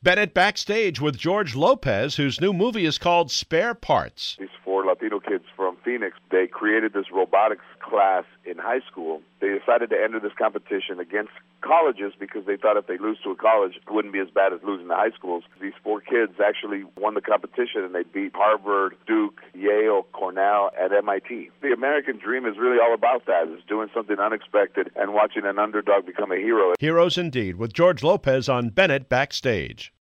Bennett backstage with George Lopez, whose new movie is called Spare Parts. These four Latino kids from Phoenix, they created this robotics class in high school. They decided to enter this competition against colleges because they thought if they lose to a college, it wouldn't be as bad as losing to high schools. These four kids actually won the competition, and they beat Harvard, Duke, Yale, Cornell, and MIT. The American dream is really all about that. It's doing something unexpected and watching an underdog become a hero. Heroes indeed, with George Lopez on Bennett backstage.